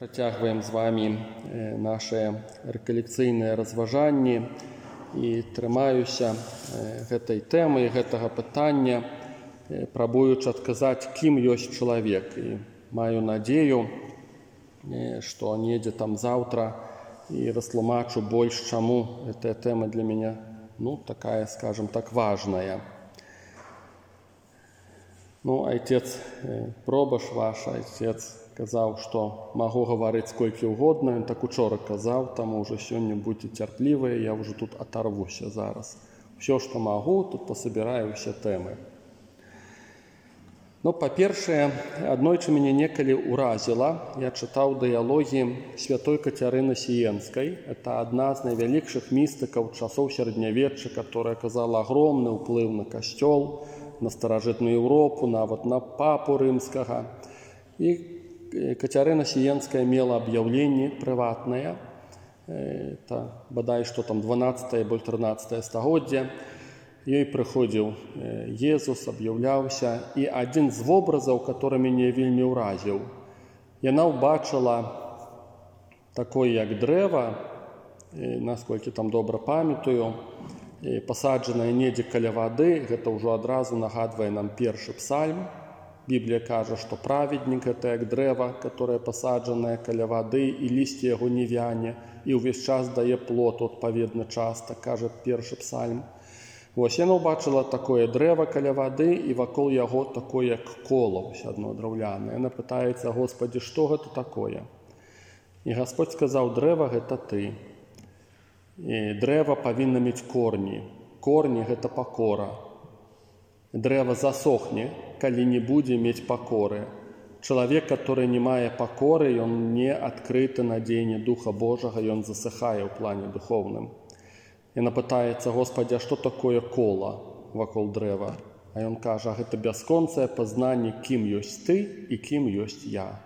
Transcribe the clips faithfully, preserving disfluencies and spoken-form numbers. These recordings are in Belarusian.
Працягваем з вами наши рэкалекцыйныя разважанні і трымаюся гэтай тэмы, гэтага пытання, прабуючы адказаць, кім ёсць чалавек. І маю надзею, што недзе там заўтра і растлумачу больш, чаму гэтая тэма для мяне, ну, такая, скажем так, важная. Ну, отец Пробаш ваш, отец казаў, што магу гаварыць колькі ўгодна, ён так учора казаў, таму ўжо сёння будьце цярплівыя, я ўжо тут аторвуся зараз. Усё, што магу, тут пасабіраю ўсе тэмы. Ну, па-першае, аднойчы мяне некалі ўразіла, я чытаў дыялогі святой Кацярыны Сіенскай. Это адна з найвялікшых містыкаў часоў сярэднявечча, которая аказала агромны ўплыў на касцёл, на старажытную Еўропу, нават на папу рымскага. І Кацярына Сіенская мела аб'яўленне прыватнае, это бадай што там дванаццатае або трынаццатае стагоддзе. Ёй прыходзіў Езус, аб'яўляўся, і адзін з вобразаў, который мяне вельмі ўразіў. Яна ўбачыла такое, як дрэва, насколькі там добра памятаю, пасаджанае недзе каля вады, гэта ўжо адразу нагадвае нам першы псальм. Біблія кажа, што праведнік – гэта як дрэва, которое пасаджанае каля вады, і лісце яго не вяне, і ўвесь час дае плод у адпаведны час, так кажа першы псальм. Вось яна ўбачыла такое дрэва каля вады, і вакол яго такое, як кола, ўсё адно драўлянае. Яна пытаецца: Господі, што гэта такое? І Господь сказаў: дрэва – гэта ты. І дрэва павінна мець корні. Корні – гэта пакора. Дрэва засохне, калі не будзе мець пакоры. Чалавек, который не мае пакоры, ён не адкрыты на дзеянне Духа Божага, ён засыхае ў плане духоўным. Яна пытаецца: Господи, а што такое кола вакол дрэва? А ён кажа: гэта бясконцае пазнанне, кім ёсць ты і кім ёсць я.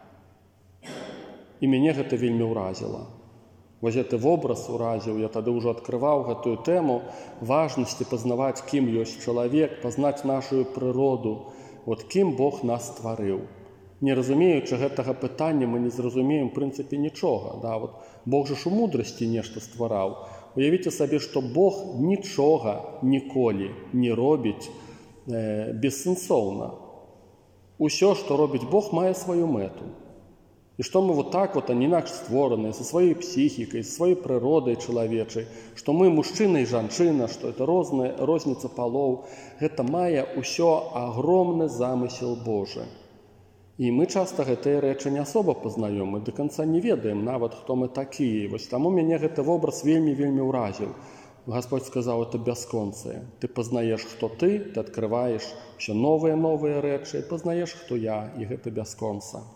І мяне гэта вельмі ўразіла. Вось гэты вобраз уразіў, я тады ўжо адкрываў гэтую тэму важнасці пазнаваць, кім ёсць чалавек, пазнаць нашу прыроду, от кім Бог нас стварыў. Не разумеючы гэтага пытання, мы не зразумеем, в прынцыпе, нічога. Да? Вот Бог же ж у мудрасці нешта ствараў. Уявіце сабе, што Бог нічога ніколі не робіць э, бессэнсоўна. Усё, што робіць Бог, мае сваю мэту. І што мы вот так вот, а не інакш створаныя, са сваёй псіхікай, са сваёй прыродай чалавечай, што мы мужчына і жанчына, што это розная розніца палоў, гэта мае ўсё агромны замысел Божы. І мы часта гэтыя рэчы не асоба пазнаём, мы да канца не ведаем нават, хто мы такія. Вось таму мяне гэты вобраз вельмі-вельмі ўразіў. Господь сказаў: это бясконцае. Ты пазнаеш, хто ты, ты адкрываеш ўсё новыя-новыя рэчы, пазнаеш, хто я, і гэта бясконца.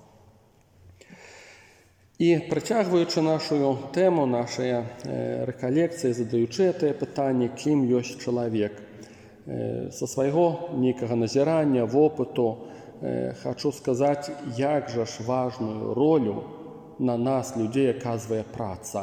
І працягваючы нашу тэму, нашыя рэкалекцыі, задаючы гэтае пытанне, кім ёсць чалавек, са свайго нейкага назірання, вопыту, хачу сказаць, як жа ж важную ролю на нас, людзей, аказвае праца.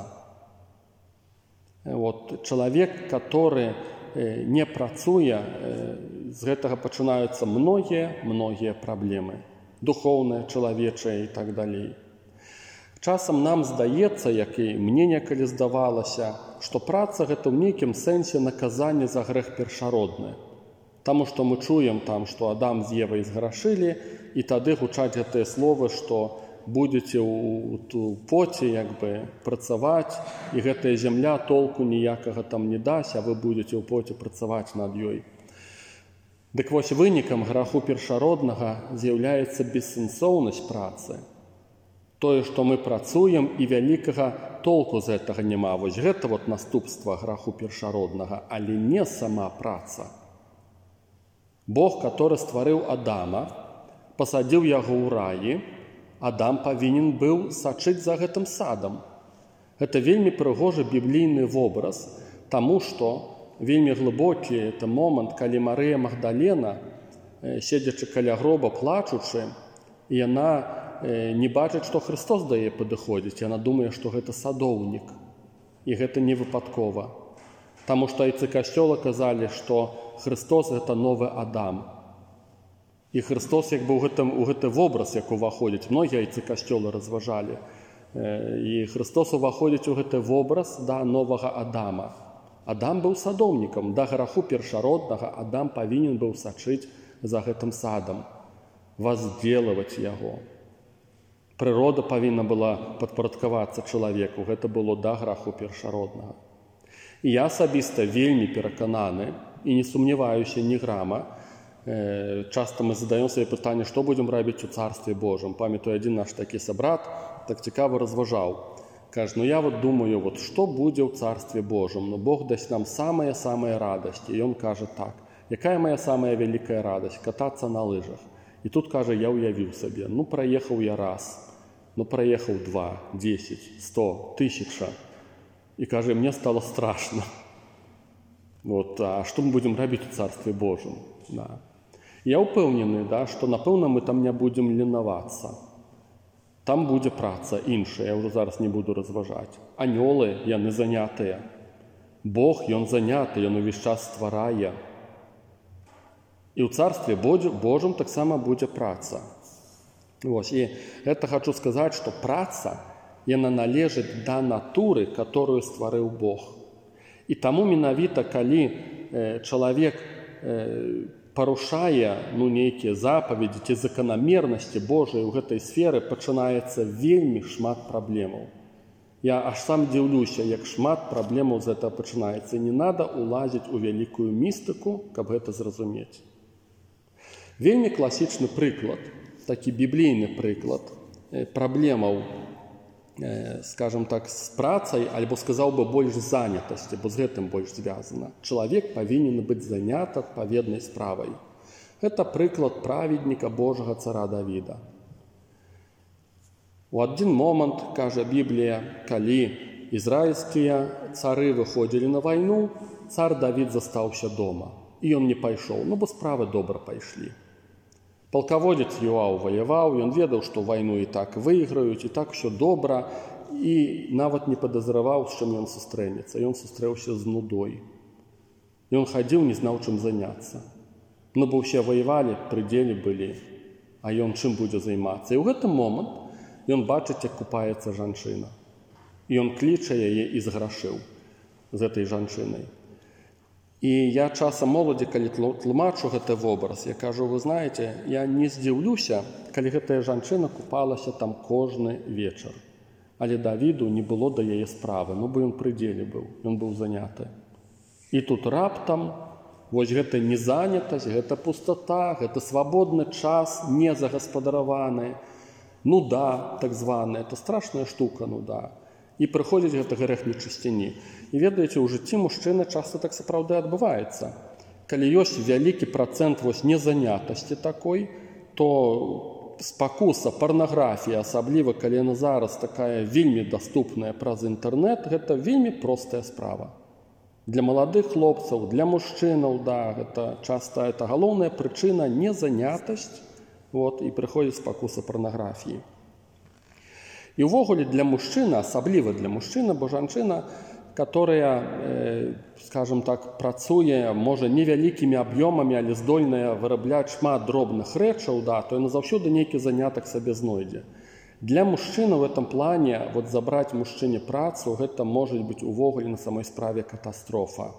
Вот, чалавек, который не працуе, з гэтага пачынаюцца многія, многія праблемы, духоўныя, чалавечыя і так далей. Часам нам здаецца, як і мне некалі здавалася, што праца – гэта ў нейкім сэнсе наказанне за грэх першародны. Таму што мы чуем там, што Адам з Евай зграшылі, і тады гучаць гэтыя словы, што будзеце ў поце як бы працаваць, і гэтая зямля толку ніякага там не дасць, а вы будзеце ў поце працаваць над ёй. Дык вось вынікам граху першароднага з'яўляецца бессэнсоўнасць працы. Тое, што мы працуем, і вялікага толку з гэтага няма. Вось гэта вот наступства граху першароднага, але не сама праца. Бог, который стварыў Адама, пасадзіў яго ў раі, Адам павінен быў сачыць за гэтым садам. Гэта вельмі прыгожы біблійны вобраз, таму што вельмі глыбокі это момант, калі Марыя Магдалена, седзячы каля гроба, плачучы, і яна не бачыць, што Христос да яе падыходзіць. Яна думае, што гэта садоўнік. І гэта не выпадкова. Таму што айцы касцёла казалі, што Христос – гэта новы Адам. І Христос як бы ў гэты вобраз, як уваходзіць. Многія айцы касцёла разважалі. І Христос уваходзіць у гэты вобраз да новага Адама. Адам быў садомнікам, да граху першароднага Адам павінен быў сачыць за гэтым садам, возделываць яго. Прырода павінна была падпарадкавацца чалавеку, гэта было да граху першароднага. І я асабіста вельмі перакананы і не сумняваюся ні грама. Часта мы задаем сабе пытанне, што будзем рабіць у Царстве Божым. Памятаю, адзін наш такі сабрат так цікава разважаў. Кажа, ну я вот думаю, вот што будзе ў Царстве Божым? Ну Бог дасць нам самая-самая радасць. І ён кажа так, якая моя самая вялікая радасць? Катацца на лыжах. І тут, кажа, я уявіў сабе, ну праехаў я раз, ну праехаў два, дзесяць, сто, тысяча. І кажа, мне стало страшно. Вот, а што мы будзем рабіць у Царстве Божым? Да. Я ўпэўнены, да, што, напэўна, мы там не будзем ленавацца. Там будзе праца іншая, я ўжо зараз не буду разважаць. Анёлы, яны занятыя. Бог, ён заняты, ён увесь час стварае. І ў Царстве Божым таксама будзе праца. Вось, і гэта хочу сказаць, што праца, яна належыць да натуры, которую стварыў Бог. І таму менавіта, калі э, чалавек э, парушае ну, нейкія запаведзі ці заканамернасці Божыя ў гэтай сферы, пачынаецца вельмі шмат праблемаў. Я аж сам дзіўлюся, як шмат праблемаў з гэтага пачынаецца. Не надо улазіць у вялікую містыку, каб гэта зразумець. Вельмі класічны прыклад, такі біблійны прыклад праблемаў, скажем так, з працай, альбо сказаў бы больш занятасці, бо з гэтым больш звязана. Чалавек павінен быць занят адпаведнай справай. Гэта прыклад праведніка Божага цара Давіда. У адзін момант, кажа Біблія, калі ізраільскія цары выходзілі на вайну, цар Давід застаўся дома. І ён не пайшоў, ну бо справы добра пайшлі. Палкаводзец Йоаў ваяваў, ён ведаў, што вайну і так выйграюць, і так усё добра, і нават не падазраваў, з чым ён сустрэнецца. Ён сустрэўся з нудой. Ён хадзіў, не знаў, чым заняцца. Ну, бо ўсе ваявалі, пры дзеле былі, а ён чым будзе займацца. І ў гэты момант ён бачыць, як купаецца жанчына. І ён кліча яе і зграшыў з гэтай жанчынай. І я часам моладзі, калі тлумачу гэты вобраз, я кажу, вы знаеце, я не здзіўлюся, калі гэтая жанчына купалася там кожны вечар. Але Давіду не было да яе справы, ну бо ён пры дзеле быў, ён быў заняты. І тут раптам, вось гэта незанятасць, гэта пустата, гэта свабодны час, не загаспадараваны, нуда, так званая, это страшная штука, нуда. І прыходзіць гэта грэх нечысціні. І ведаеце, у жыцці мужчыны часта так сапраўды адбываецца. Калі ёсць вялікі працэнт вось незанятасці такой, то спакуса, парнаграфія, асабліва калі яна зараз такая вельмі даступная праз інтэрнэт, гэта вельмі простая справа. Для маладых хлопцаў, для мужчынаў, да, гэта часта это галоўная прычына незанятасць, вот, і прыходзіць спакуса парнаграфіі. І ўвогуле для мужчыны, асабліва для мужчыны, бо жанчына, которая, э, скажем так, працуе, можа, невялікімі аб'ёмамі, але здольная вырабляць шмат дробных рэчаў, да, то яна заўсёды нейкі занятак сабе знойдзе. Для мужчыны в этом плане вот забраць мужчыне працу, гэта можа быць увогуле на самой справе катастрофа.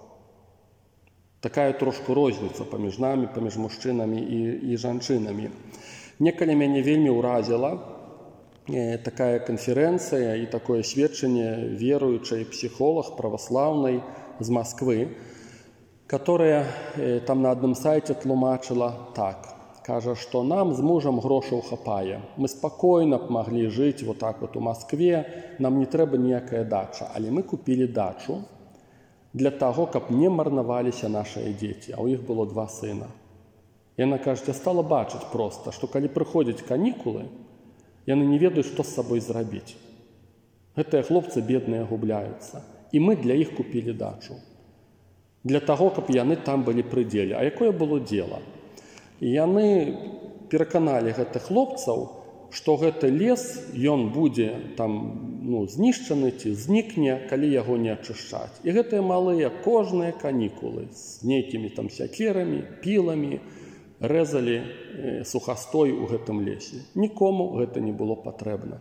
Такая трошку розніца паміж намі, паміж мужчынамі і, і жанчынамі. Некалі мяне вельмі ўразіла такая конференция и такое сведчанне веруючай психолог православной з Москвы, которая там на одном сайте тлумачила так. Кажа, что нам з мужем грошаў хапае. Мы спокойно могли жить вот так вот у Москве, нам не трэба ніякая дача. Але мы купили дачу для того, каб не марнаваліся наши дети, а у іх было два сына. Яна кажа, я стала бачыць просто, что калі прыходзяць канікулы, яны не ведаюць, што з сабой зрабіць. Гэтыя хлопцы бедныя губляюцца. І мы для іх купілі дачу. Для таго, каб яны там былі пры дзеле. А якое было дзела? І яны пераканалі гэтых хлопцаў, што гэты лес, ён будзе там, ну, знішчаны ці знікне, калі яго не ачышчаць. І гэтыя малыя кожныя канікулы з нейкімі там сякерамі, піламі, рэзалі сухастой у гэтым лесе. Нікому гэта не было патрэбна.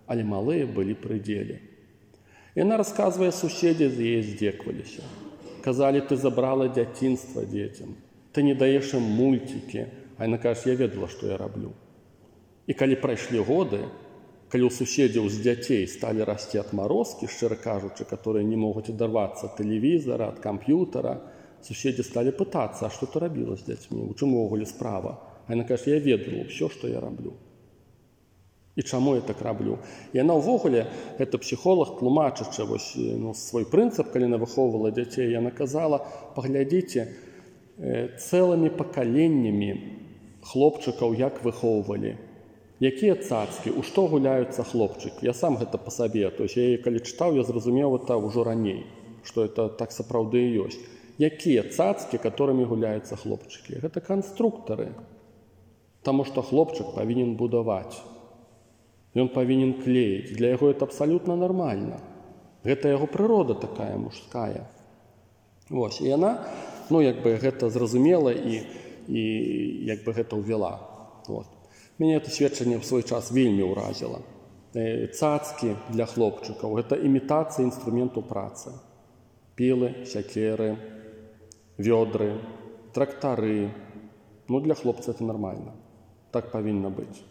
але малыя былі пры дзеле. Яна расказвае, суседзі з яе здзекваліся. Казалі, ты забрала дзяцінства дзецям, ты не даеш ім мульцікі. А яна кажа, я ведала, што я раблю. І калі прайшлі годы, калі ў суседзяў з дзяцей сталі расці адмарозкі, шчыра кажучы, которые не могуць адарвацца ад тэлевізара, ад камп'ютара, суседзі сталі пытацца, а што ты рабіла з дзяцьмі, у чым увогуле справа? А яна кажа, я ведала ўсё, што я раблю. І чаму я так раблю? Яна ўвогуле, гэта псіхолог, тлумачачы вось, ну, свой прынцып, калі яна выхоўвала дзяцей, яна казала, паглядзіце, э, цэлымі пакаленнямі хлопчыкаў як выхоўвалі, якія цацкі, у што гуляюцца хлопчыкі. Я сам гэта па сабе, то есть я, калі чытаў, я зразумеў это ўжо раней, што это так сапраўды і ёсць. Якія цацкі, которымі гуляюцца хлопчыкі? Гэта канструктары, таму што хлопчык павінен будаваць. Ён павінен клеіць. Для яго это абсалютна нармальна. Гэта яго прырода такая мужская. Вось, і яна, ну, як бы гэта зразумела і, і як бы гэта ўвяла. Вот. Мяне это сведчанне ў свой час вельмі ўразіла. Цацкі для хлопчыкаў – гэта імітацыя інструменту працы. Пілы, сякеры, вёдры, трактары. Ну, для хлопца это нормально. Так павінна быць.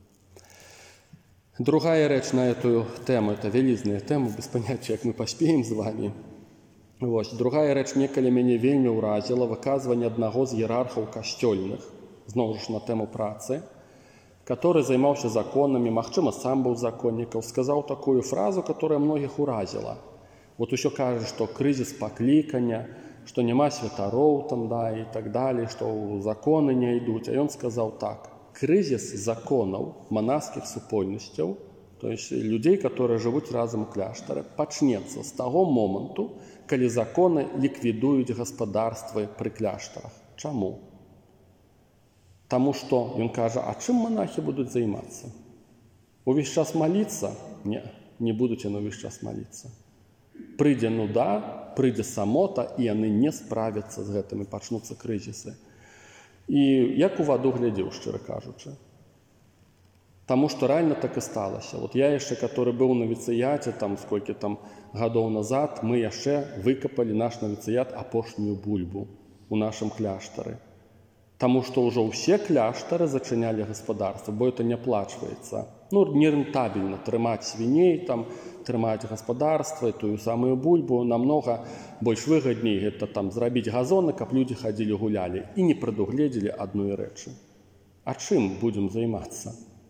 Другая рэч на эту тему, это вялізная тэма, без паняцця, як мы паспеем з вами. Вось. Другая рэч некалі мяне вельмі ўразіла, выказванне аднаго з іерархаў касцёльных, зноў ж на тэму працы, который займаўся законамі, магчыма, сам быў законнікаў, сказаў такую фразу, которая многіх уразіла. Вот усё кажа, што крызіс паклікання, што няма святароў там, да, і так далее, што законы не ідуць. А ён сказаў так: крызіс законаў манаскіх супольнасцяў, то есть людзей, которые жывуць разам у кляштары, пачнецца з таго моманту, калі законы ліквідуюць гаспадарствы пры кляштарах. Чаму? Таму што, ён кажа, а чым монахі будуць займацца? Увесь час маліцца? Не, не будуць яны ўвесь час маліцца. Прыйдзе нуда, прыйдзе самота, і яны не справяцца з гэтым, і пачнуцца крызісы. І як у ваду глядзеў, шчыра кажучы. Таму што рэальна так і сталася. Вот я яшчэ, который быў на навіцыяце, там, сколькі там гадоў назад, мы яшчэ выкапалі наш навіцыят апошнюю бульбу у нашым кляштары. Таму што ўжо ўсе кляштары зачынялі гаспадарства, бо это не аплачваецца. Ну, нерэнтабельна трымаць свіней, там, трымаць гаспадарства, тую самую бульбу, намнога больш выгадней гэта там зрабіць газоны, каб людзі хадзілі гулялі і не прадугледзелі адной рэчы. А чым будзем займацца?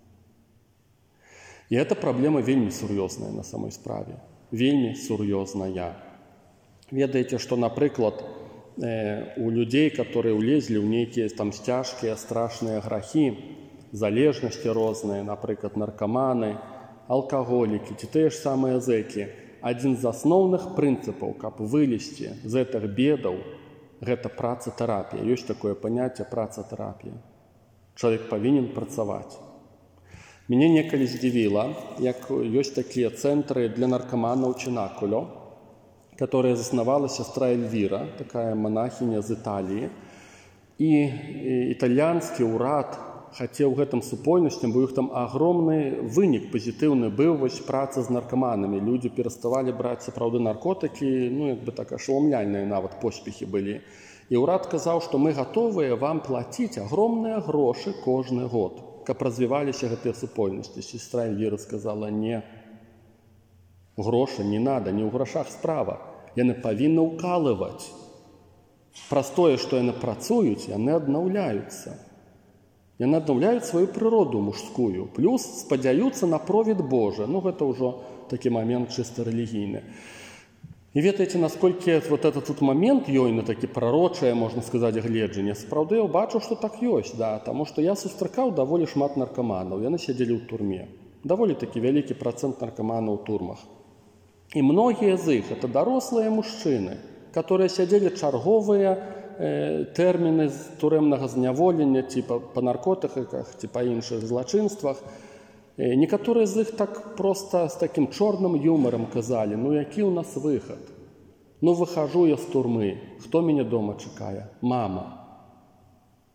І гэта праблема вельмі сур'ёзная на самой справе. Вельмі сур'ёзная. Ведаеце, што, напрыклад, у людзей, которые ўлезлі ў нейкія там цяжкія, страшныя грахі, залежнасці розныя, напрыклад, наркаманы, алкаголікі, ці тыя ж самыя зэкі. Адзін з асноўных прынцыпаў, каб вылезці з гэтых бедаў, гэта працатэрапія. Ёсць такое паняцце працатэрапія. Чалавек павінен працаваць. Мяне некалі здзівіла, як ёсць такія цэнтры для наркаманаў Чынакулё, которая заснавала сестра Эльвира, такая монахиня з Італіі. І італьянскі ўрад хацеў гэтым супольнасцям, бо іх там агромны вынік пазітыўны быў вось праца з наркаманамі. Людзі пераставалі браць сапраўды наркотыкі, ну, як бы так ашаламляльныя нават поспехі былі. І ўрад казаў, што мы гатовыя вам плаціць агромныя грошы кожны год, каб развіваліся гэтыя супольнасці. Сестра Эльвира сказала: не. Грошы не надо, не ў грашах справа. Яны павінны ўкалываць. Праз тое, што яны працуюць, яны аднаўляюцца. Яны аднаўляюць сваю прыроду мужскую. Плюс спадзяюцца на провід Божы. Ну, гэта ўжо такі момент чыста рэлігійны. І ведаеце, насколькі вот этот тут момент ёй на такі прарочае, можна сказаць, гледжанне. Сапраўды, я бачу, што так ёсць, да, таму што я сустракаў даволі шмат наркаманаў. Яны сядзелі ў турме. Даволі такі вялікі працэнт наркаманаў у турмах. І многія з іх – это дарослыя мужчыны, которые сядзелі чарговыя э, тэрміны турэмнага зняволення, ці па, па наркотыках, ці па іншых злачынствах. Э, некаторыя з іх так проста з такім чорным юмарам казалі: ну які ў нас выхад? Ну выхажу я з турмы, хто мяне дома чакае? Мама.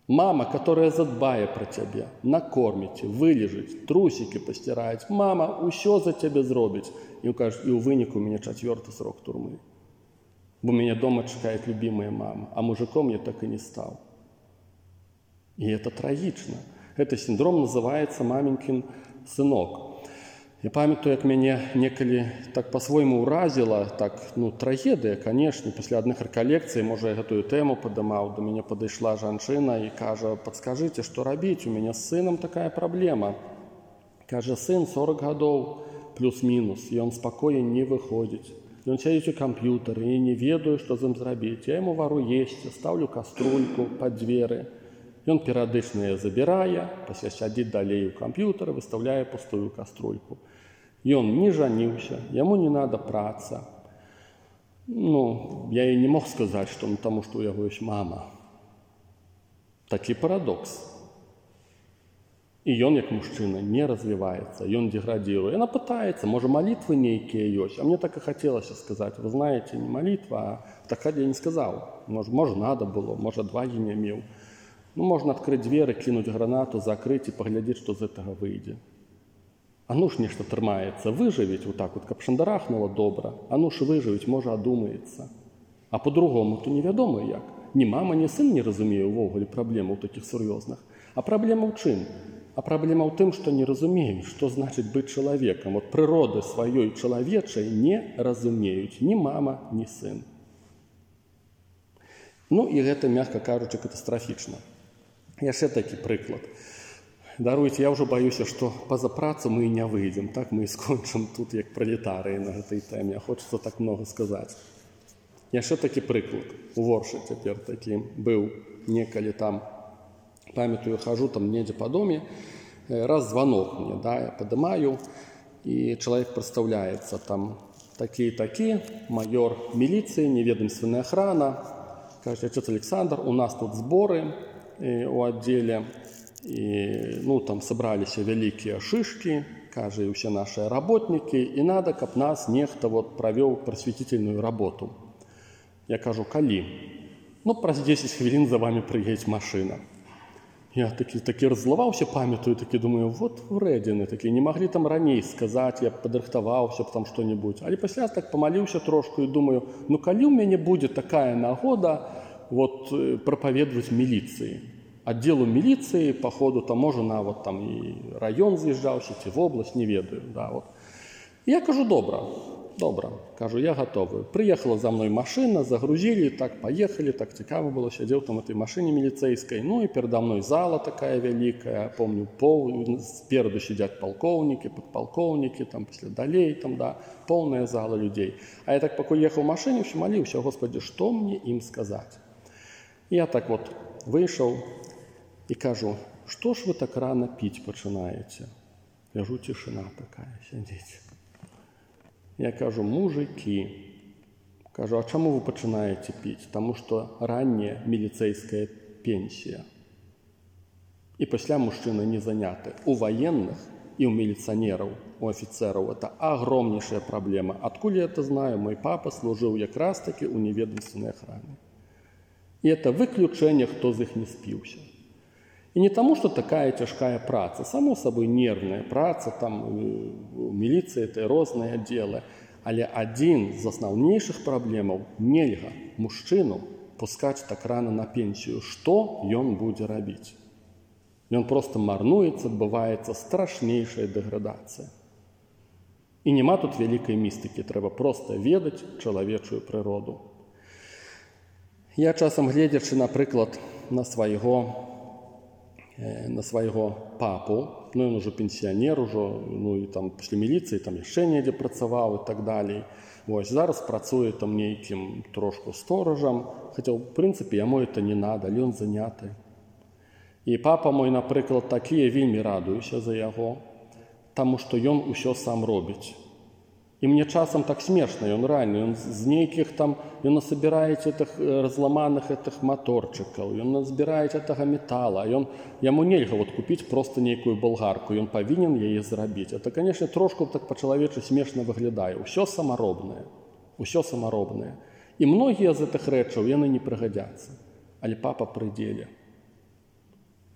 Мама, которая задбае пра цябе, накорміць, вылежыць, трусікі пасціраць. Мама ўсё за цябе зробіць. І ў выніку у мяне чацвёрты срок турмы. Бо мяне дома чакает любимая мама, а мужиком я так и не стал. И это трагично. Этот синдром называется маменькин сынок. Я памятаю, як мяне некалі так по-свойму ўразіла, так, ну, трагедыя, канешне, пасля адных рэкалекцый, можа, я гэтую тэму падымаў, да мяне падышла жанчына і кажа: «Падскажыце, што рабіць, у мяне з сынам такая праблема». Кажа: «Сын сорок гадоў, плюс-мінус, і ён з пакоя не выходзіць. Ён сядзіць у камп'ютары і не ведаю, што з ім зрабіць. Я яму вару есці, стаўлю каструльку пад дзверы. Ён перыядычна яе забірае, пасля сядзіць далей у камп'ютары, выстаўляе пустую каструльку. Ён не жаніўся, яму не надо праца. Ну, я і не мог сказаць, што ну, таму, што ў яго ёсць мама. Такі парадокс. І ён, як мужчына, не развіваецца, ён деградируе. Яна пытаецца, можа, малітвы нейкія ёсць. А мне так і хацелася сказаць: вы знаете, не малітва, а так я не сказаў. Можа, можа, надо было, можа, адвагі не меў. Ну, можна адкрыць дзверы, кінуць гранату, закрыць і паглядзець, што з гэтага выйдзе. А ну ж нешта трымаецца, выжывець вот так вот, каб шандарахнула добра. А ну ж выжывець, можа, адумаецца. А по-другому, то невядома як. Ні мама, ні сын не разумее ўвогуле праблемаў такіх сур'ёзных. А праблема ў чым? А праблема ў тым, што не разумеюць, што значыць быць чалавекам. От прыроды сваёй чалавечай не разумеюць ні мама, ні сын. Ну і гэта, мякка кажучы, катастрафічна. Яшчэ такі прыклад. Даруйце, я ўжо баюся, што па-за працу мы і не выйдзем. Так мы і скончым тут, як пралетарыі на гэтай тэме. Хочацца так многа сказаць. Яшчэ такі прыклад. У Воршы цяпер такі быў некалі там. Памятаю, хожу там недзе па доме. Раз звонок мне, да, я падымаю, і чалавек прадстаўляецца там такі-такі, майор міліцыі, неведомственная охрана. Кажа: «Отец Александр, у нас тут зборы у отделе, и, ну, там собраліся вялікія шишки, кажа, и все наши работники, и надо, каб нас нехта вот провел просветительную работу». Я кажу: «Калі?» «Ну, праз десять хвілін за вами приедет машина». Я таки, таки раззлаваўся, памятаю, таки думаю, вот врэдзіны, такі, не могли там раней сказать, я падрыхтаваўся б там что-нибудь. Але пасля так помолился трошку и думаю, ну калі у мяне будет такая нагода вот проповедовать милиции. Отделу милиции, походу, там можа нават там и район з'язджаўся, ці в область, не ведаю. Да, вот. Я кажу: «Добра, добра». Кажу: «Я готовы». Приехала за мной машина, загрузили, так поехали, так цікаво было, сидел там в этой машине милицейской. Ну и передо мной зала такая великая, помню, пол, спереду сидят полковники, подполковники, там после далей, там, да, полная зала людей. А я так пока ехал в машине, все молился: «Господи, что мне им сказать?» Я так вот вышел и кажу: «Что ж вы так рано пить починаете?» Кажу, тишина такая, сидите. Я кажу: «Мужики». Кажу: «А чему вы починаете пить?» «Потому что ранняя милицейская пенсия. И после мужчины не заняты. У военных и у милиционеров, у офицеров это огромнейшая проблема. Откуда я это знаю? Мой папа служил как раз-таки у неведомственной охраны. И это выключение, кто из них не спился. И не тому, что такая тяжкая праца. Само собой, нервная праца, там, милиция, это розное дело. Але один з основнейших проблемаў – нельга мужчыну пускать так рано на пенсию. Что ён будзе рабіць? Ён просто марнуецца, адбываецца страшнейшая деградация. И нема тут великой мистики, трэба просто ведаць чалавечую прыроду. Я часам, гледзячы, напрыклад, на свайго на свайго папу, ну ён уже пенсіянер, ужо, ну і там пасля міліцыі там яшчэ недзе працаваў і так далей. Вось зараз працуе там нейкім трошку сторажам, хаця ў прынцыпе яму это не надо, але ён заняты. І папа мой, напрыклад, такі, я вельмі радуюся за яго, таму што ён усё сам робіць. И мне часам так смешно, он реально, он з нейких там, он насобирает этих разломанных этих моторчиков, он насобирает этого металла, и он, ему нельга вот купить просто некую болгарку, и он повинен ее заработать. Это, конечно, трошку так по-человечески смешно выглядает. Усё саморобное, усё саморобное. И многие из этих речей, они не пригодятся. Але папа при деле.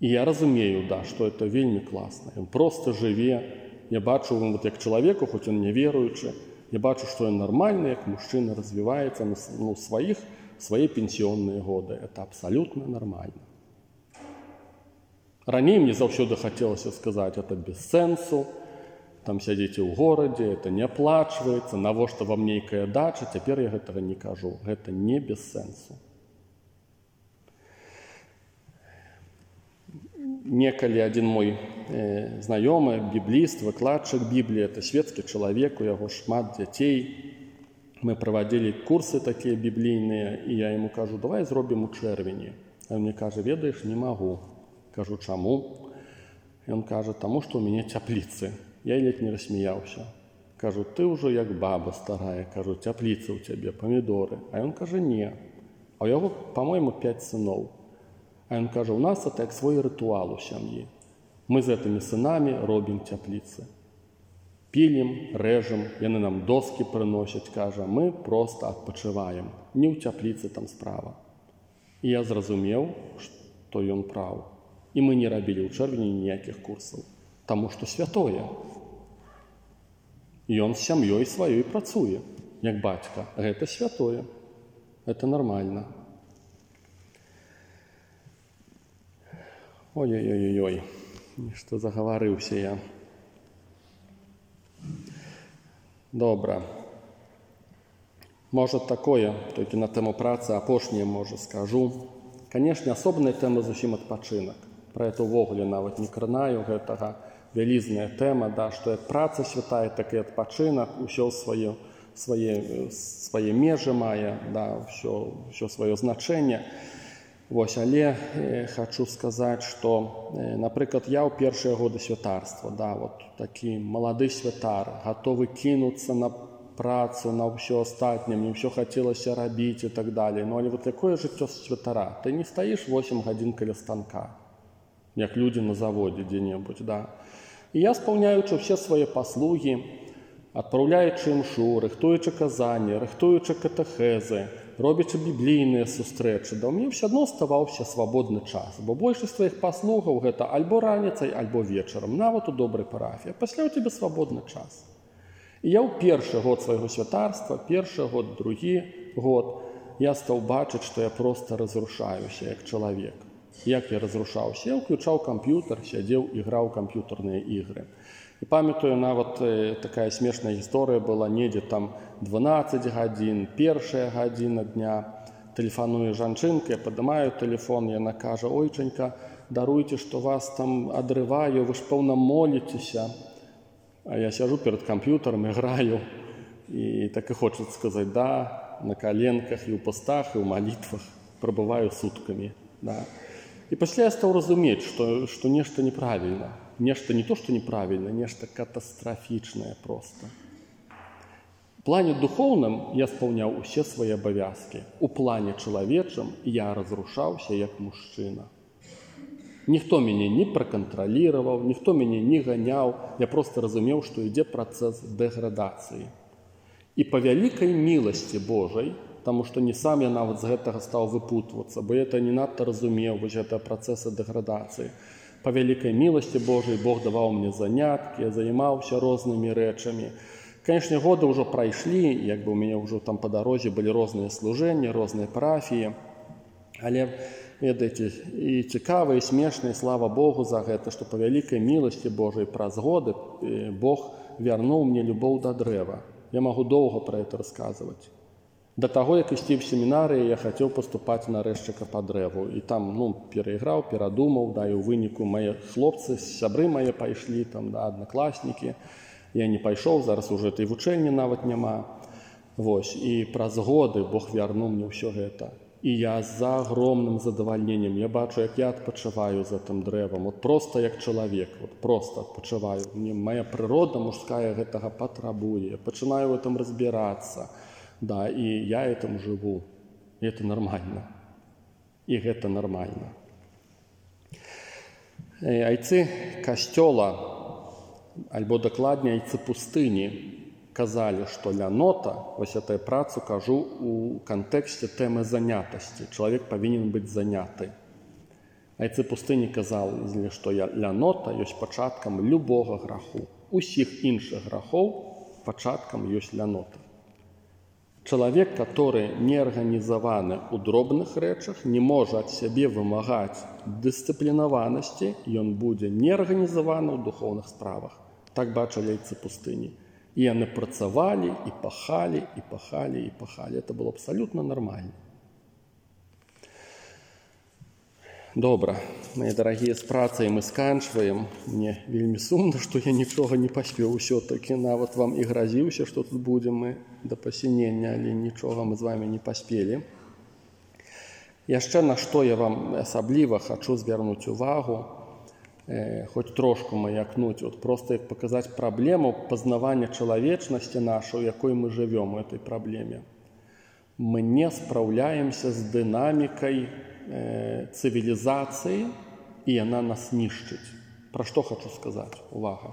І я разумею, да, што это вельмі класна. Ён проста жыве. Я бачу, вот, як чалавеку, хоць ён не веруючы, я бачу, што ён нармальны, як мужчына развіваецца на ну, сваіх, свае пенсіонныя годы. Это абсалютна нармальна. Раней мне заўсёды хацелася сказаць, это без сэнсу, там сядзіце ў горадзе, это не аплачваецца, навошта вам нейкая дача, цяпер я гэтага не кажу. Гэта не без сэнсу. Некалі адзін мой э, знаёмы, бібліст, выкладчык Бібліі, это светскі чалавек, у яго шмат дзяцей. Мы правадзілі курсы такія біблійныя, і я яму кажу, давай зробім у чэрвені. А ён мне кажа, ведаеш, не магу. Кажу, чаму? Ён кажа, таму што ў мяне цяпліцы. Я ледзь не рассмяяўся. Кажу, ты ўжо як баба старая. Кажу, цяпліцы ў цябе, памідоры. А ён кажа, не. А ў яго, па-мойму, пяць сыноў. А ён кажа, у нас это як свой рытуал у сям'і. Мы з гэтымі сынамі робім цяпліцы. Пілім, рэжам, яны нам доскі прыносяць, кажа, мы проста адпачываем. Не ў цяпліцы там справа. І я зразумеў, што ён праў. І мы не рабілі ў чэрвені ніякіх курсаў. Таму што святое. Ён з сям'ёй сваёй працуе, як бацька. Гэта святое. Гэта нармальна. Ой-ой-ой-ой, што загаварыўся я. Добра. Можа такое, толькі на тэму працы апошняе, можа, скажу. Канешне, асобная тэма зусім адпачынак. Пра гэта ўвогуле нават не кранаю, гэтага вялізная тэма, да, што як праца святая, так і адпачынак, усё свае, свае, свае межы мае, да, ўсё, ўсё сваё значэнне. Вось, але э, хочу сказаць, што, э, напрыклад, я ў першыя годы святарства, да, вот такі малады святар, гатовы кінуцца на працу, на ўсё астатняе, мне ўсё хацелася рабіць і так далее. Ну, але вот якое жыццё святара? Ты не стаіш восем гадзін каля станка, як людзі на заводзе дзе-небудзь, да. І я, спаўняючы ўсе свае паслугі, адпраўляючы імшу, рыхтуючы казанні, рыхтуючы катэхезы, робячы біблійныя сустрэчы, да ў мяне ўсё адно ставаўся свабодны час, бо большасць тваіх паслугаў гэта альбо раніцай, альбо вечарам, нават у добрай парафіі, а пасля ў цябе свабодны час. І я ў першы год свайго святарства, першы год, другі год, я стаў бачыць, што я проста разрушаюся як чалавек. Як я разрушаўся? Я ўключаў камп'ютар, сядзеў і граў камп'ютарныя ігры. І памятаю, нават э, такая смешная гісторыя была, недзе там дванаццаць гадзін, першая гадзіна дня, тэлефануе жанчынка, я падымаю тэлефон, яна кажа, ойчанька, даруйце, што вас там адрываю, вы ж пэўна моліцеся. А я сяджу перад камп'ютарам і граю, і так і хочацца сказаць, да, на каленках і ў пастах, і ў малітвах, прабываю суткамі, да. І пасля я стаў разумець, што, што нешта неправільна. Нешта не то, што неправільна, нешта катастрафічнае проста. У плане духоўным я спаўняў усе свае абавязкі. У плане чалавечым я разрушаўся як мужчына. Ніхто мяне не пракантраліраваў, ніхто мяне не ганяў. Я проста разумеў, што ідзе працэс дэградацыі. І па вялікай міласці Божай, таму што не сам я нават з гэтага стаў выпутвацца, бо я это не надта разумеў, вось гэтыя працэсы дэградацыі. Па вялікай міласці Божай Бог даваў мне заняткі, я займаўся рознымі рэчамі. Канешне, годы ўжо прайшлі, як бы у мяне ўжо там па дарозе былі розныя служэнні, розныя парафіі. Але, ведаеце, і цікава, і смешна, і слава Богу за гэта, што па вялікай міласці Божай праз годы Бог вярнуў мне любоў да дрэва. Я магу доўга пра гэта расказваць. Да таго, як ісці ў семінарыі, я хацеў паступаць на рэзчыка па дрэву. І там, ну, перайграў, перадумаў, да, і ў выніку мае хлопцы, сябры мае пайшлі, там, да, аднакласнікі. Я не пайшоў, зараз ужо этой вучэльні нават няма. Вось, і праз годы Бог вярнуў мне ўсё гэта. І я за агромным задавальненнем, я бачу, як я адпачываю за тым дрэвам, от проста як чалавек, от проста адпачываю. Мне моя прырода мужская гэтага патрабуе, я пачынаю ў гэтым разбірацца. Да, і я этим жыву. І гэта нармальна. І гэта нармальна. Айцы касцёла, альбо дакладней айцы пустыні, казалі, што лянота, вось гэтую працу кажу у кантэксце тэмы занятасці. Чалавек павінен быць заняты. Айцы пустыні казалі, што лянота ёсць пачаткам любога граху. Усіх іншых грахоў пачаткам ёсць лянота. Чалавек, который не арганізаваны ў дробных рэчах, не можа ад сябе вымагаць дысцыплінаванасці, ён будзе неарганізаваны ў духоўных справах. Так бачылі айцы пустыні. І яны працавалі, і пахалі, і пахалі, і пахалі. Это было абсалютна нармальна. Добра, мои дарагія, з працай мы сканчваем. Мне вельмі сумна, што я нічога не паспеў усё-такі. Нават вам і гразіўся, што тут будзем мы да пасінення, але нічога мы з вами не паспелі. Яшчэ на што я вам асабліва хачу звярнуць увагу, э, хоць трошку маякнуць, от проста як паказаць праблему пазнавання чалавечнасці нашай, у якой мы жывём у этой праблеме. Мы не спраўляемся з дынамікай цывілізацыі, і яна нас нішчыць. Пра што хачу сказаць? Увага.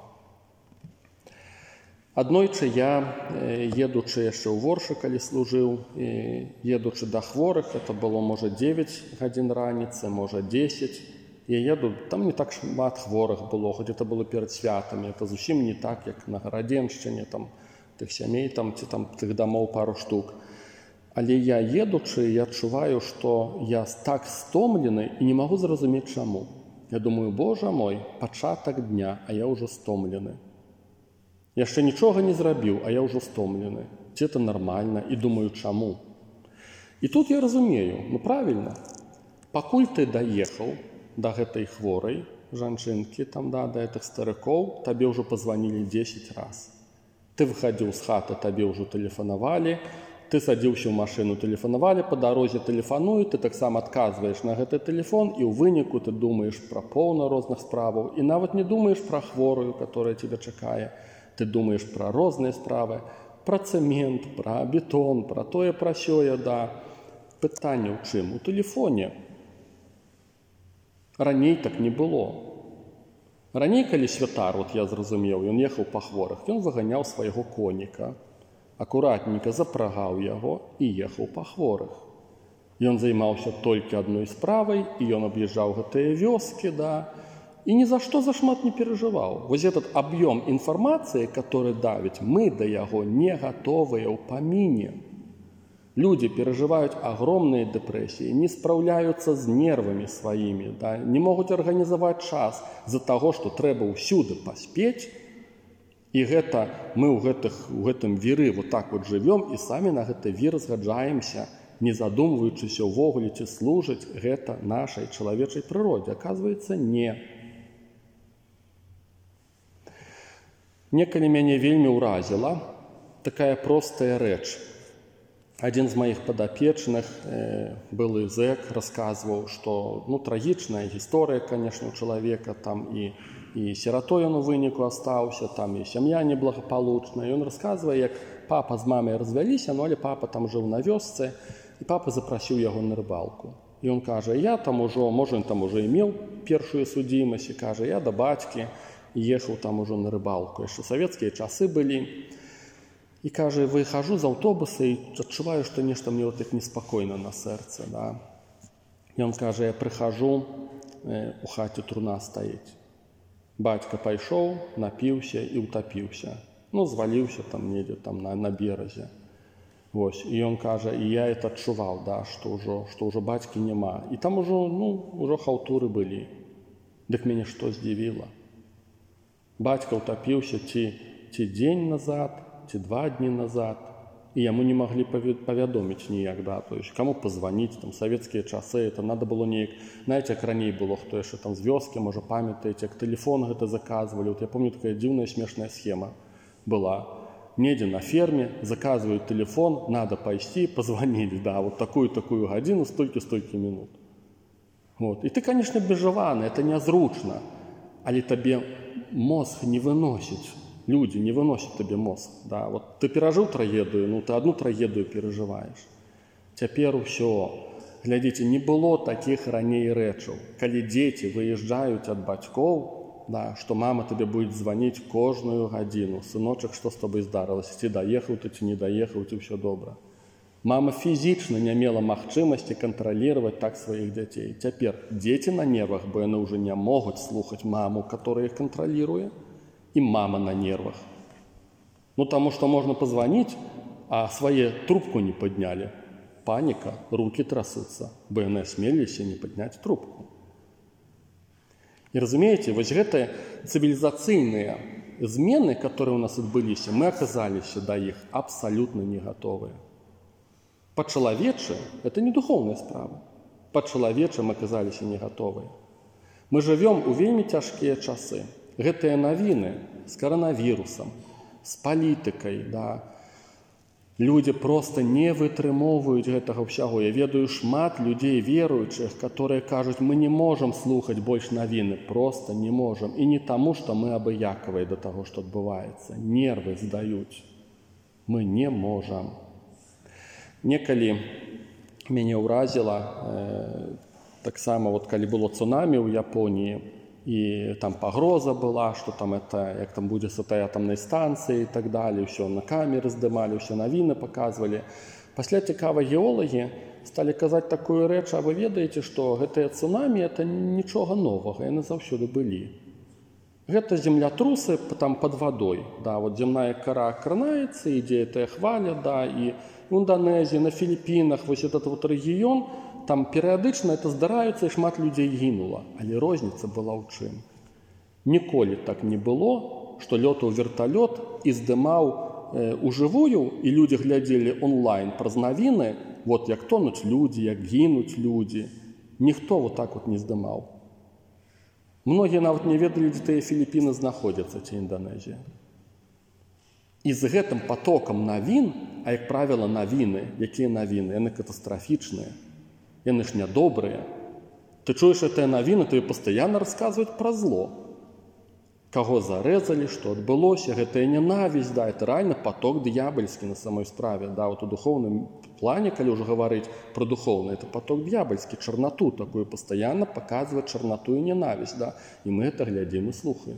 Аднойчы я, едучы яшчэ ў Воршы, калі служыў, едучы да хворых, это было, можа, дзевяць гадзін раніцы, можа, дзесяць. Я еду, там не так шмат хворых было, хоць это было перад святамі. Это зусім не так, як на Гарадзеншчыне, там, тых сямей, там, ці там тых дамоў пару штук. Але я едучы, я адчуваю, што я так стомлены і не магу зразумець чаму. Я думаю, Божа мой, пачатак дня, а я ўжо стомлены. Яшчэ нічога не зрабіў, а я ўжо стомлены. Ці это нармальна? І думаю, чаму? І тут я разумею, ну правільна, пакуль ты даехаў да гэтай хворай жанчынкі, там, да, да гэтых старыкоў, табе ўжо пазванілі дзесяць раз. Ты выхадзіў з хаты, табе ўжо тэлефанавалі, ты садзіўся ў машыну, тэлефанавалі, па дарозе тэлефануюць, ты таксама адказваеш на гэты тэлефон, і ў выніку ты думаеш пра поўна розных справаў, і нават не думаеш пра хворую, которая тебя чакае. Ты думаеш пра розныя справы, пра цэмент, пра бетон, пра тое, пра сёе, да. Пытанне ў чым? У тэлефоне. Раней так не было. Раней, калі святар, вот я зразумеў, ён ехаў па хворых, ён выганяў свайго коніка, акуратненька запрагаў яго і ехаў па хворых. Ён займаўся толькі адной справай, і ён аб'язджаў гэтыя вёскі, да, і ні за што зашмат не перажываў. Вось этот аб'ём інфармацыі, который давіць, мы да яго не гатовыя ў паміне. Люди перажываюць агромныя дэпрэсіі, не спраўляюцца з нервамі сваімі, да, не могуць арганізаваць час з-за таго, што трэба ўсюды паспець. І гэта мы ў, гэтых, ў гэтым віры вот так вот жывём і самі на гэты вір згаджаемся, не задумваючыся ўвогуле, ці служыць гэта нашай чалавечай прыродзе. Аказваецца, не. Некалі мяне вельмі ўразіла такая простая рэч. Адзін з маіх падапечных, э, былы зэк, расказваў, што ну, трагічная гісторыя, канешне, у чалавека, там і І сіратой ён у выніку астаўся, там і сям'я неблагапалучная. Ён расказвае, як папа з мамай развяліся, ну, але папа там жыў на вёсцы, і папа запрасіў яго на рыбалку. І ён кажа, я там ужо, можа, ён там ужо і меў першую судзімасць, і кажа, я да бацькі ехаў там ужо на рыбалку. Яшчэ савецкія часы былі. І кажа, выхажу з аўтобуса і адчуваю, што нешта мне вот так неспакойна на сэрцы. Да? Ён кажа, я прыхажу, э, у хаце труна стаіць. Бацька пайшоў, напіўся і ўтапіўся. Ну, зваліўся там недзе там на, на беразе. Вось. І ён кажа, і я это адчуваў, да, што ўжо, што ўжо бацькі няма. І там ужо, ну, ужо хаўтуры былі. Дык мяне што здзівіла? Бацька ўтапіўся ці, ці дзень назад, ці два дні назад. І яму не маглі павядоміць ніяк, да, то есть каму пазваніць, там, савецкія часы, это надо было неяк, знаеце, як раней было, хто яшчэ там з вёскі, можа, памятаеце, як тэлефон гэта заказвалі. Вот я помню, такая дзіўная смешная схема была. Недзе на ферме заказваюць тэлефон, надо пайсці, пазванілі, да, вот такую-такую гадзіну, столькі-столькі мінут. Вот. І ты, конечно, бежаваны, это нязручна, але табе мозг не выносіць. Люди не выносят тебе мозг. Да? Вот ты перажыў трагедыю, ну ты одну трагедыю перажываеш. Цяпер усё. Глядзіце, не было такіх раней рэчаў. Калі дзеці выязджаюць ад бацькоў, да, што мама тебе будет званіць кожную гадзіну. Сыночак, што з тобой здарылася? Ці даехаў ты, ці не даехаў, ці ўсё добра. Мама фізічна не мела магчымасці кантралировать так сваіх дзяцей. Цяпер дзеці на нервах, бо яны ўжо не могуць слухаць маму, которая іх кантралируе, і мама на нервах. Ну, таму што можна пазваніць, а свае трубку не паднялі. Паніка, рукі трасуцца, бо яны асмеліліся не падняць трубку. І разумееце, вось гэтыя цывілізацыйныя змены, которые у нас адбыліся, мы аказаліся да іх абсалютна не гатовыя. Па-чалавечы – это не духовная справа. Па-чалавечы мы аказаліся не гатовыя. Мы жывём у вельмі цяжкія часы. Гэтыя навіны з каранавірусам, з палітыкай, да, людзі проста не вытрымоўваюць гэтага ўсяго. Я ведаю шмат людзей веруючых, которые кажуць, мы не можам слухаць больш навіны, проста не можам. І не таму, што мы абыякавыя да таго, што адбываецца. Нервы здаюць. Мы не можам. Некалі мяне ўразіла, э, таксама, вот, калі было цунамі ў Японіі, і там пагроза была, што там это, як там будзе с этой атамнай станцыі і так далее, ўсё на камеры здымалі, ўсё навіны паказвалі. Пасля цікава геолагі сталі казаць такую рэч, а вы ведаеце, што гэтыя цунамі это нічога новага, яны заўсёды былі. Гэта землятрусы там под вадой, да, вот земная кара кранаецца, ідзе гэтая хваля, да, і в Индонезии, на Філіппінах, вось этот вот рэгіён, там перыядычна это здараюцца, і шмат людзей гінула. Але розніца была ў чым? Ніколі так не было, што лётаў верталёт і здымаў э, ужывую, і людзі глядзелі онлайн праз навіны, вот як тонуць людзі, як гінуць людзі. Ніхто вот так вот не здымаў. Многія нават не ведалі, дзе тыя Філіппіны знаходзяцца, ці Інданезія. І з гэтым потокам навін, а як правіла навіны, якія навіны? Яны катастрафічныя, яны ж нядобрыя. Ты чуеш гэтыя навіны, то і пастаянна расказваюць пра зло. Каго зарэзалі, што адбылося, гэтая ненавісць, да, это рэальна поток д'ябальскі на самой справе. Да, вот у духовным плане, калі ўжо гаварыць пра духовны, это поток д'ябальскі, чарнату такую пастаянна паказвае чарнату і ненавісць, да, і мы гэта глядзім і слухаем.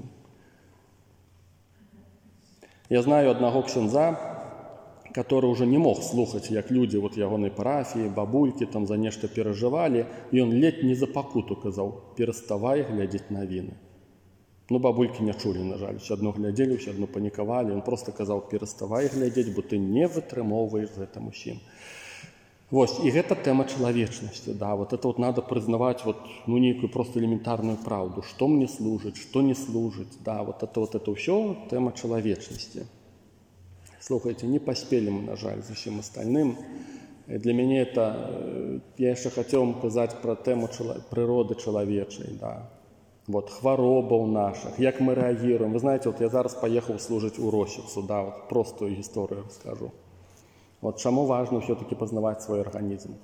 Я знаю одного ксяндза, который уже не мог слухаць, як людзі вот ягонай парафіі, бабулькі там за нешта перажывалі, і ён ледь не за пакуту казаў: пераставай глядзець навіны. Ну, бабулькі не чулі, на жаль, ўсё адно глядзелі, ўсё адно панікавалі. Ён проста казаў: пераставай глядзець, бо ты не вытрымоўваеш гэтым усім. Вось, і гэта тэма чалавечнасці, да, вот это вот надо прызнаваць вот, ну, нейкую просто элементарную правду, што мне служыць, што не служыць, да, вот это вот это ўсё тэма чалавечнасці. Слухайте, не паспелі мы, на жаль, з усім астальным. Для мяне это, я яшчэ хацеў казаць пра тэму чала, прыроды чалавечай, да. Вот, хваробаў нашых, як мы рэагіруем. Вы знаете, вот я зараз паехаў служыць у Росіцу, да, вот простую гісторыю скажу. Вот чаму важно все-таки пазнаваць свой арганізм.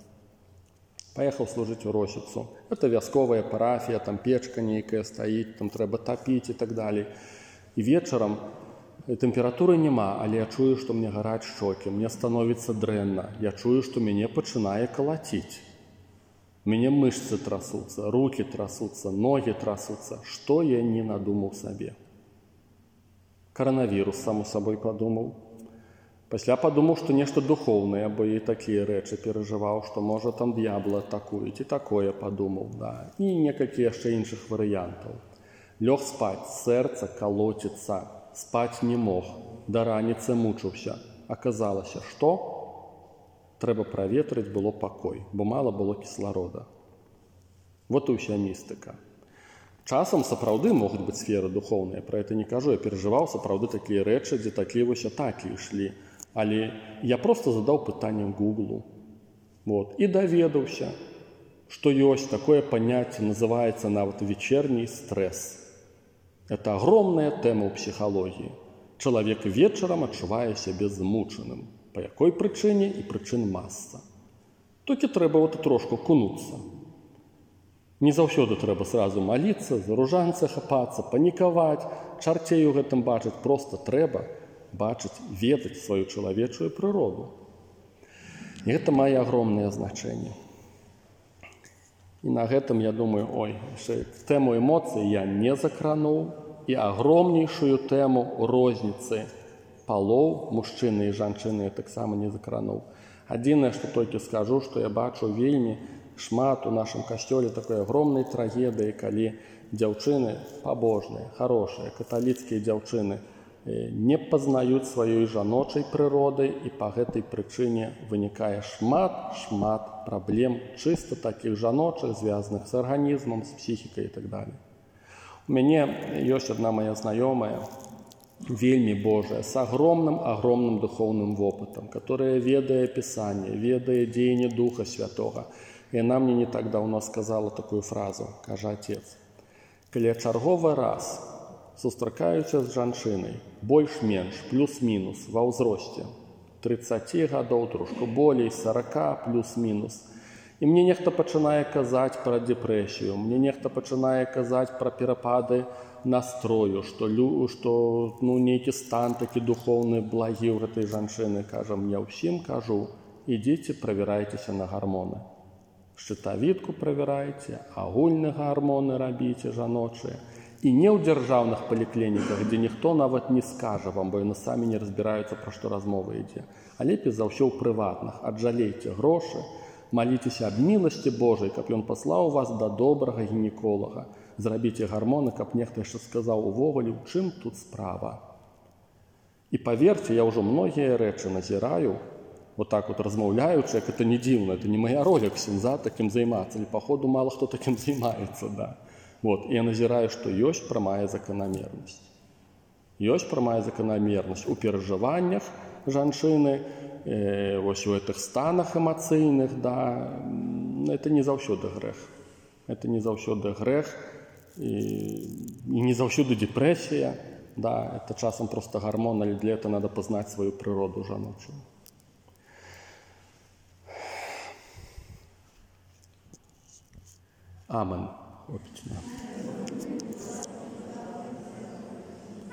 Паехаў служыць у Росіцу. Это вясковая парафія, там печка нейкая стаіць, там трэба тапіць і так далей. І вечарам тэмпературы няма, але я чую, што мне гараць шчокі, мне становіцца дрэнна. Я чую, што мяне пачынае калаціць. Мяне мышцы трасуцца, рукі трасуцца, ногі трасуцца. Што я не надумаў сабе? Каранавірус, само сабой, падумаў. Пасля падумаў, што нешта духоўнае, бо і такія рэчы перажываў, што можа там д'ябла атакуюць, і такое падумаў, да. І некалькі яшчэ іншых варыянтаў. Лёг спаць, сэрца калоціцца, спаць не мог, да раніцы мучыўся. Аказалася, што? Трэба праветрыць было пакой, бо мала было кісларода. Вот і ўся містыка. Часам сапраўды могуць быць сферы духоўныя, пра гэта не кажу, я перажываў сапраўды такія рэчы, дзе такія вось атакі ішлі. Але я просто задаў пытанне Гуглу. Вот, і даведаўся, што ёсць такое паняцце, называецца нават вечерний стресс. Это огромная тэма ў псіхалогіі. Чалавек вечарам адчувае сябе змучаным. Па якой прычыне? І прычын маса. Толькі трэба вот трошку кунуцца. Не заўсёды трэба сразу маліцца, за ружанцы хапацца, панікаваць, чарцей у гэтым бачыць. Просто трэба бачыць, ведаць сваю чалавечую прыроду. І гэта мае агромнае значэнне. І на гэтым, я думаю, ой, тэму эмоцый я не закрануў, і агромнейшую тэму розніцы палоў, мужчыны і жанчыны, я таксама не закрануў. Адзінае, што толькі скажу, што я бачу вельмі шмат у нашым касцёле такой агромнай трагедыі, калі дзяўчыны пабожныя, хорошыя, каталіцкія дзяўчыны не пазнаюць сваёй жаночай прыроды, і па гэтай прычыне вынікае шмат-шмат праблем чыста такіх жаночых, звязаных з арганізмам, з псіхікай і так далее. У мяне ёсць адна моя знаёмая, вельмі Божая, с огромным-огромным духовным опытом, которая ведае Писание, ведае дзеянне Духа Святого. И она мне не так давно сказала такую фразу, кажа отец. Калі чарговы раз сустракаюся з жанчынай, больш-менш, плюс-мінус, ва ўзросце, тридцати гадоў, трошку болей, сорока плюс-мінус, і мне нехта пачынае казаць пра дэпрэсію, мне нехта пачынае казаць пра перапады настрою, што, што ну, нейкі стан такі духоўны благі ў гэтай жанчыны, кажа, мне ўсім кажу, ідзіце, правярайцеся на гармоны. Шчытавідку правярайце, агульныя гармоны рабіце жаночыя. І не ў дзяржаўных паліклініках, дзе ніхто нават не скажа вам, бо яны самі не разбіраюцца, пра што размова ідзе. А лепей за ўсё ў прыватных. Аджалейце грошы, маліцеся аб міласці Божай, каб ён паслаў вас да добрага гінеколага. Зрабіце гармоны, каб нехта яшчэ сказаў увогуле, у чым тут справа. І паверце, я ўжо многія рэчы назіраю, вот так вот размаўляючы, як это не дзіўна, это не моя роля ксяндза такім займацца, але паходу мало хто такім займаецца, да. Вот, і я назіраю, што ёсць прамая заканамернасць. Ёсць прамая заканамернасць у перажываннях жанчыны, э, вось у гэтых станах эмацыйных, да, это не заўсёды грэх. Это не заўсёды грэх, і, і не заўсёды дэпрэсія, да, это часам просто гармон, але для этого надо пазнаць сваю прыроду жаночую. Амен. Отлично.